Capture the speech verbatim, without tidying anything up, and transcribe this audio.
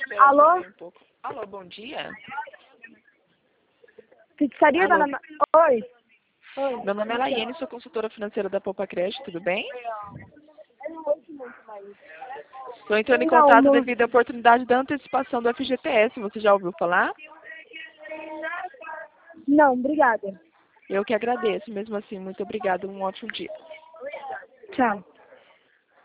Alô? Um pouco. Alô, bom dia. Pizzaria Alô. da Ana... Oi. Oi. Meu nome é Laiane, sou consultora financeira da Poupa Creche, tudo bem? Estou entrando em Não, contato não. devido à oportunidade da antecipação do F G T S. Você já ouviu falar? Não, obrigada. Eu que agradeço. Mesmo assim, muito obrigada. Um ótimo dia. Tchau.